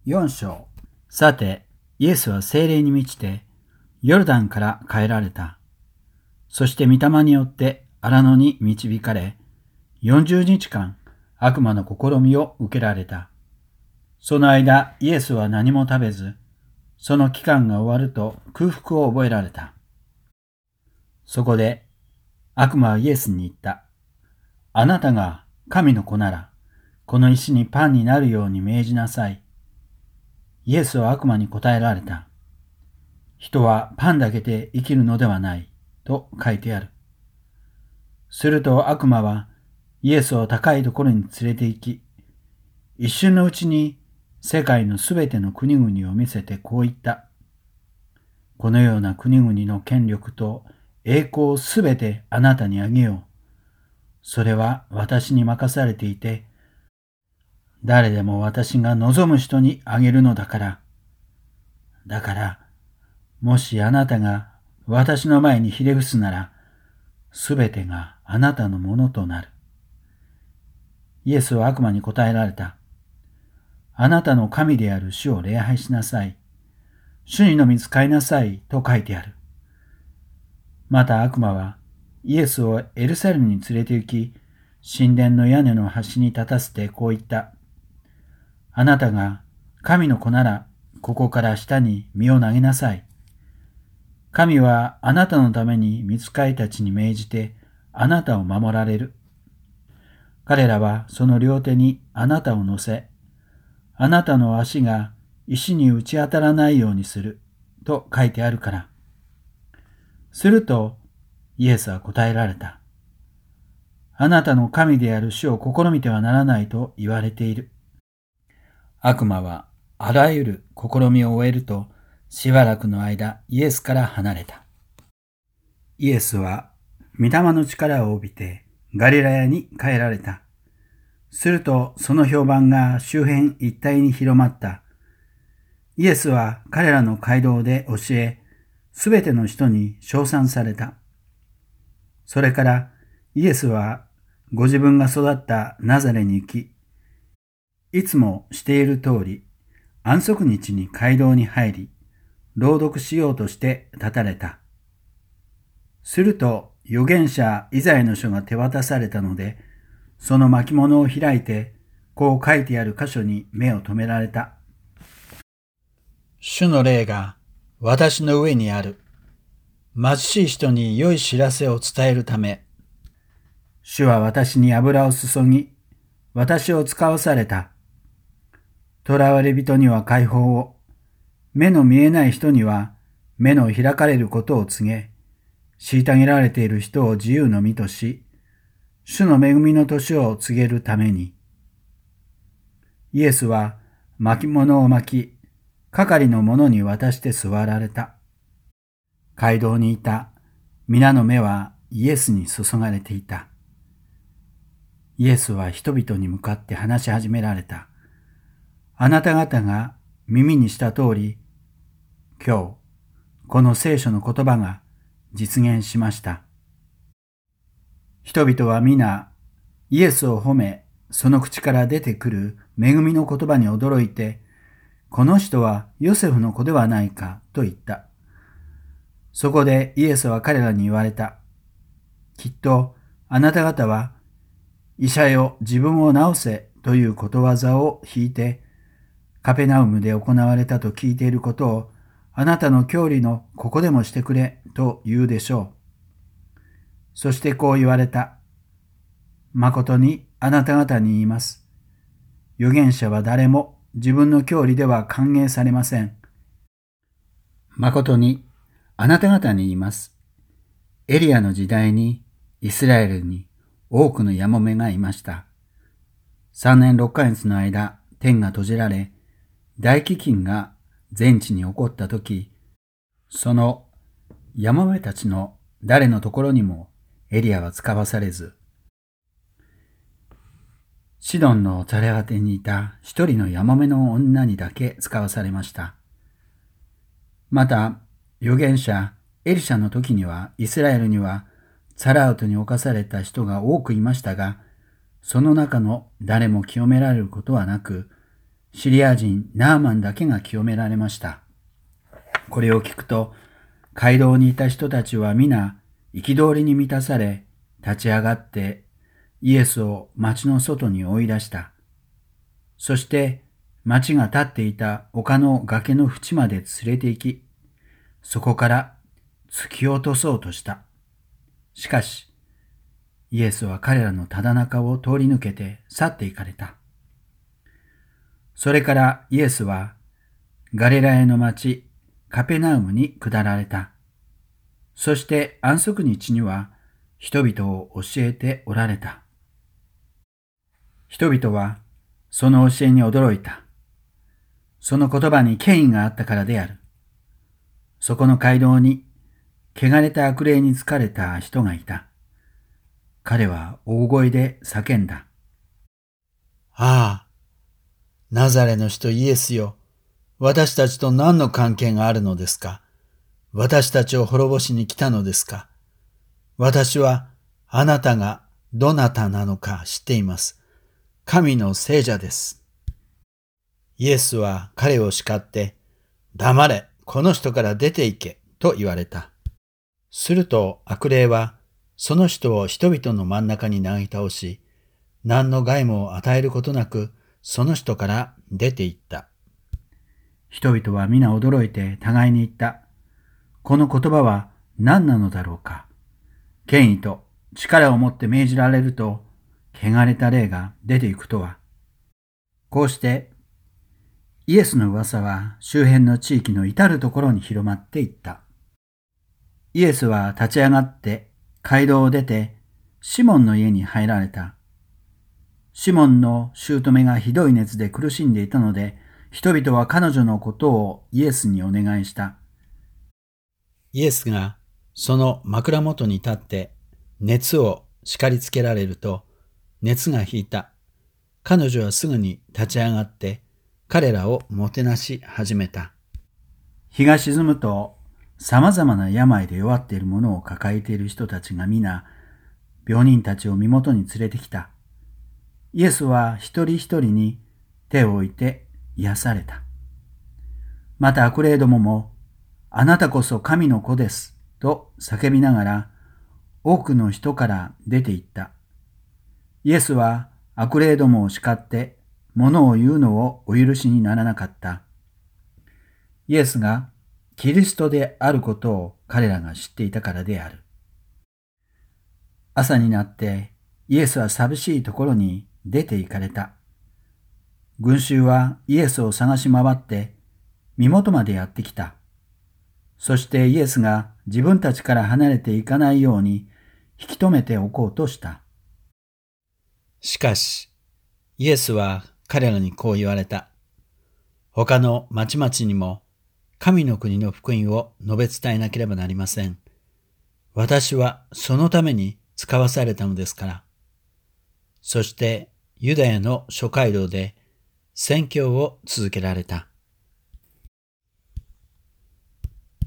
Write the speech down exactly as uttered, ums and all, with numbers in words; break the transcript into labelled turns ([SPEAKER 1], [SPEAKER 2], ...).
[SPEAKER 1] よん章。さて、イエスは聖霊に満ちて、ヨルダンから帰られた。そして御霊によって荒野に導かれ、よんじゅうにちかん悪魔の試みを受けられた。その間、イエスは何も食べず、その期間が終わると空腹を覚えられた。そこで、悪魔はイエスに言った。あなたが神の子なら、この石にパンになるように命じなさい。イエスは悪魔に答えられた。人はパンだけで生きるのではない、と書いてある。すると悪魔はイエスを高いところに連れて行き、一瞬のうちに世界のすべての国々を見せてこう言った。このような国々の権力と栄光をすべてあなたにあげよう。それは私に任されていて、誰でも私が望む人にあげるのだから。だから、もしあなたが私の前にひれ伏すなら、すべてがあなたのものとなる。イエスは悪魔に答えられた。あなたの神である主を礼拝しなさい。主にのみ使いなさいと書いてある。また悪魔はイエスをエルサレムに連れて行き、神殿の屋根の端に立たせてこう言った。あなたが神の子なら、ここから下に身を投げなさい。神はあなたのために御使いたちに命じてあなたを守られる。彼らはその両手にあなたを乗せ、あなたの足が石に打ち当たらないようにすると書いてあるから。するとイエスは答えられた。あなたの神である主を試みてはならないと言われている。悪魔はあらゆる試みを終えると、しばらくの間イエスから離れた。イエスは御霊の力を帯びてガリラヤに帰られた。するとその評判が周辺一帯に広まった。イエスは彼らの街道で教え、すべての人に称賛された。それからイエスはご自分が育ったナザレに行き、いつもしている通り、安息日に街道に入り、朗読しようとして立たれた。すると預言者イザヤの書が手渡されたので、その巻物を開いて、こう書いてある箇所に目を留められた。主の霊が私の上にある。貧しい人に良い知らせを伝えるため、主は私に油を注ぎ、私を使わされた。囚われ人には解放を、目の見えない人には目の開かれることを告げ、虐げられている人を自由の身とし、主の恵みの年を告げるために。イエスは巻物を巻き、係の者に渡して座られた。街道にいた皆の目はイエスに注がれていた。イエスは人々に向かって話し始められた。あなた方が耳にした通り、今日、この聖書の言葉が実現しました。人々は皆、イエスを褒め、その口から出てくる恵みの言葉に驚いて、この人はヨセフの子ではないかと言った。そこでイエスは彼らに言われた。きっとあなた方は、医者よ自分を治せということわざを引いて、カペナウムで行われたと聞いていることを、あなたの郷里のここでもしてくれと言うでしょう。そしてこう言われた。誠にあなた方に言います。預言者は誰も自分の郷里では歓迎されません。誠にあなた方に言います。エリアの時代にイスラエルに多くのやもめがいました。三年六ヶ月の間、天が閉じられ、大飢饉が全地に起こったとき、そのやもめたちの誰のところにもエリアは使わされず、シドンのザレアテにいた一人のやもめの女にだけ使わされました。また、預言者エリシャの時にはイスラエルにはサラウトに侵された人が多くいましたが、その中の誰も清められることはなく、 シリア人ナーマンだけが清められました。これを聞くと、街道にいた人たちは皆憤りに満たされ、立ち上がってイエスを町の外に追い出した。そして町が立っていた丘の崖の縁まで連れて行き、そこから突き落とそうとした。しかし、イエスは彼らのただ中を通り抜けて去って行かれた。それからイエスはガリラヤの町カペナウムに下られた。そして安息日には人々を教えておられた。人々はその教えに驚いた。その言葉に権威があったからである。そこの街道に汚れた悪霊に疲れた人がいた。彼は大声で叫んだ。
[SPEAKER 2] ああ、ナザレの人イエスよ。私たちと何の関係があるのですか？私たちを滅ぼしに来たのですか？私はあなたがどなたなのか知っています。神の聖者です。イエスは彼を叱って、黙れ、この人から出て行け、と言われた。すると悪霊はその人を人々の真ん中になぎ倒し、何の害も与えることなくその人から出て行った。
[SPEAKER 1] 人々は皆驚いて互いに言った。この言葉は何なのだろうか。権威と力を持って命じられると、汚れた霊が出ていくとは。こうして、イエスの噂は周辺の地域の至るところに広まっていった。イエスは立ち上がって街道を出てシモンの家に入られた。シモンの姑がひどい熱で苦しんでいたので、人々は彼女のことをイエスにお願いした。
[SPEAKER 2] イエスがその枕元に立って熱を叱りつけられると、熱が引いた。彼女はすぐに立ち上がって彼らをもてなし始めた。
[SPEAKER 1] 日が沈むと、様々な病で弱っている者を抱えている人たちが皆、病人たちを身元に連れてきた。イエスは一人一人に手を置いて癒された。また悪霊どもも、あなたこそ神の子です、と叫びながら、多くの人から出て行った。イエスは悪霊どもを叱って、物を言うのをお許しにならなかった。イエスがキリストであることを彼らが知っていたからである。朝になってイエスは寂しいところに出て行かれた。群衆はイエスを探し回って身元までやってきた。そしてイエスが自分たちから離れていかないように引き止めておこうとした。
[SPEAKER 2] しかし、イエスは彼らにこう言われた。他の町々にも神の国の福音を述べ伝えなければなりません。私はそのために使わされたのですから。そしてユダヤの諸街道で宣教を続けられた。